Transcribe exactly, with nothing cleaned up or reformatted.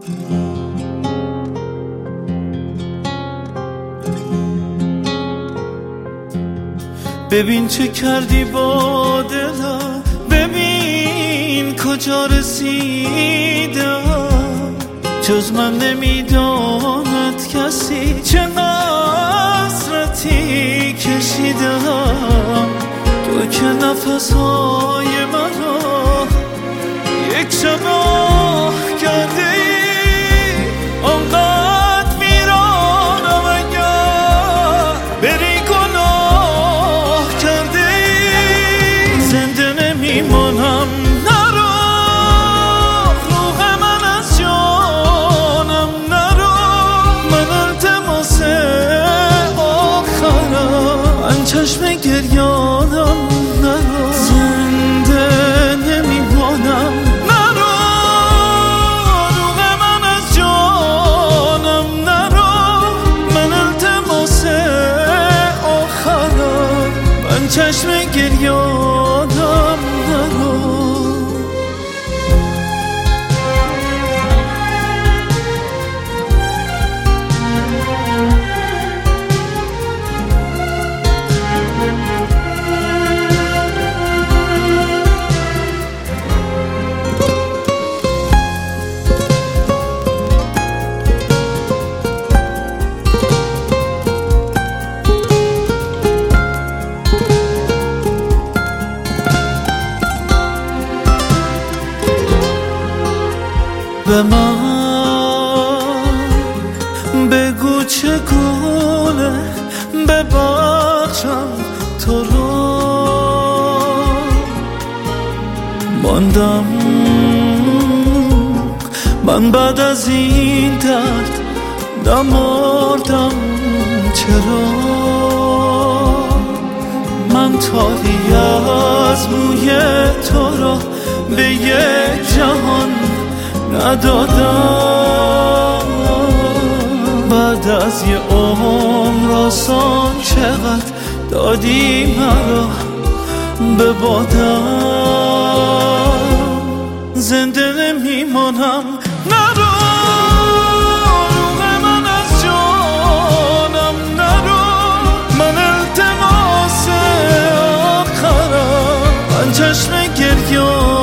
ببین چه کردی با دلم، ببین کجا رسیدم. جز من نمیداند کسی چه حسرتی کشیدم. تو که نفسهای منو یک شب آه کرده ای، آنقدر میرانم اگر بری گناه کرده ای. زنده نمیمانم نرو، روح من از جانم نرو. من التماس آخرم، من چشم گریانم نرو. زنده نمیمانم نرو، روح من از جانم نرو. من التماس آخرم، من چشم گریانم نرو. به من بگو چگونه ببخشم تو رو. ماندم من بعد از این درد، نمردم چرا. من تاری از موی تو را به یک جهان ندادم. بعد از یه عمر آسان چقدر دادی مرا به بادم. زنده نمیمانم نرو، روح من از جانم نرو. من التماس آخرم، من چشم گریان